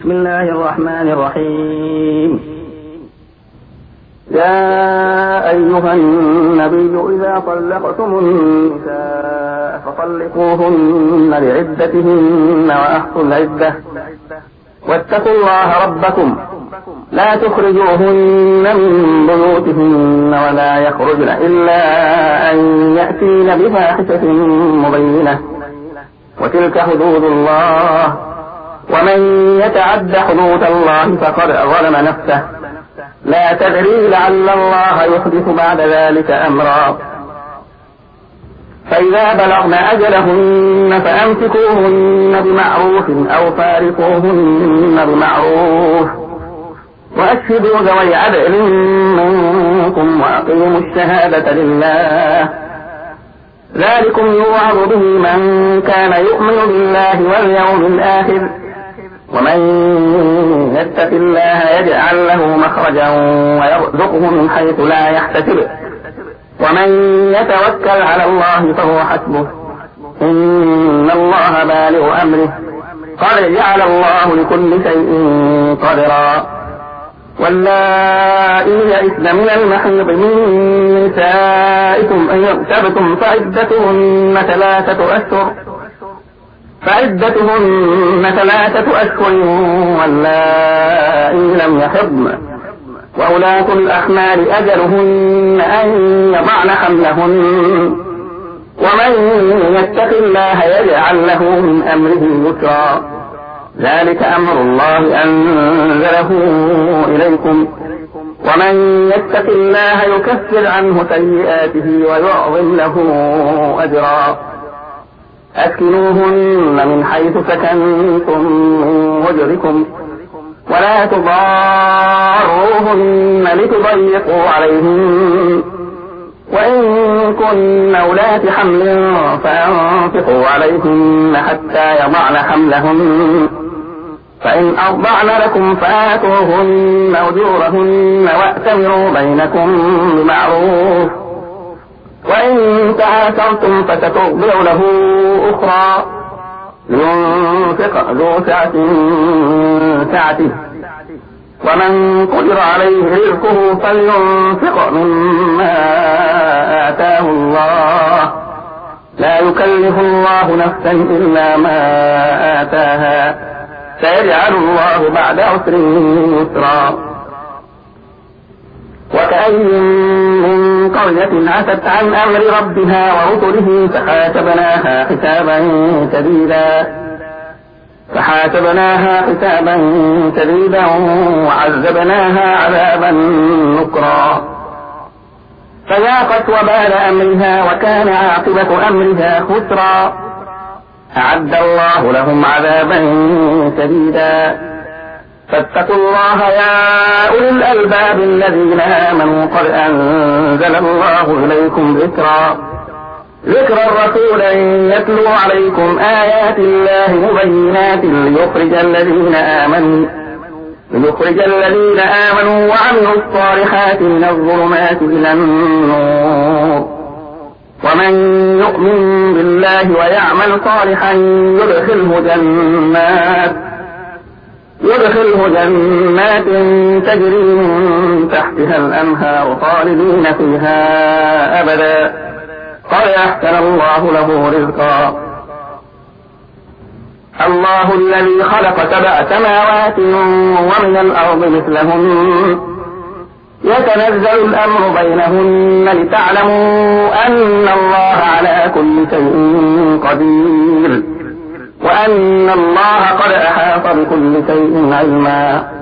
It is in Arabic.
بسم الله الرحمن الرحيم. يا أيها النبي إذا طلقتم النساء فطلقوهن لعدتهن وأحصوا العدة واتقوا الله ربكم لا تخرجوهن من بيوتهن ولا يخرجن إلا أن يأتين بفاحشة مبينة وتلك حدود الله ومن يتعد حدود الله فقد ظلم نفسه لا تدري لعل الله يحدث بعد ذلك أمرا. فإذا بلغن أجلهن فأمسكوهن بمعروف أو فارقوهن بمعروف وأشهدوا ذوي عدل منكم وأقيموا الشهادة لله ذلكم يوعظ به من كان يؤمن بالله واليوم الآخر ومن يتق الله يجعل له مخرجا ويرزقه من حيث لا يحتسب ومن يتوكل على الله فهو حسبه إن الله بالغ أمره قد جعل الله لكل شيء قدرا. واللائي يئسن من المحيض من نسائكم إن ارتبتم فعدتهن 3 أشهر واللائي لم يحضن وأولاة الأحمال أجلهن أن يضعن حملهن ومن يتق الله يجعل له من أمره يسرا ذلك أمر الله أنزله إليكم ومن يتق الله يكفر عنه سيئاته ويعظم له أجرا. أسكنوهن من حيث سكنتم من وجدكم ولا تضاروهن لتضيقوا عليهن وإن كن أولات حمل فأنفقوا عليهن حتى يضعن حملهن فإن أرضعن لكم فآتوهن أجورهن وأتمروا بينكم بمعروف وإن تعاسرتم فسترضع له أخرى لينفق ذو سعة من سعته ومن قدر عليه رزقه فلينفق مما آتاه الله لا يكلف الله نفسا إلا ما آتاها سيجعل الله بعد عسر يسرا. وكأي من قرية عتت عن أمر ربها ورسله فحاسبناها حسابا شديدا وعذبناها عذابا نكرا فذاقت وبال أمرها وكان عاقبة أمرها خسرا. أعد الله لهم عذابا شديدا فاتقوا الله يا أولي الألباب الذين آمنوا قد أنزل الله إليكم ذكرا رسولا يتلو عليكم آيات الله مبينات ليخرج الذين آمنوا وعملوا الصالحات من الظلمات إلى النور ومن يؤمن بالله ويعمل صالحا يدخله جنات تجري من تحتها الأنهار خالدين فيها أبدا قد أحسن الله له رزقا. الله الذي خلق 7 سماوات ومن الأرض مثلهن يتنزل الأمر بينهن لتعلموا أن الله على كل شيء قدير وأن الله قد أحاط بكل شيء علما.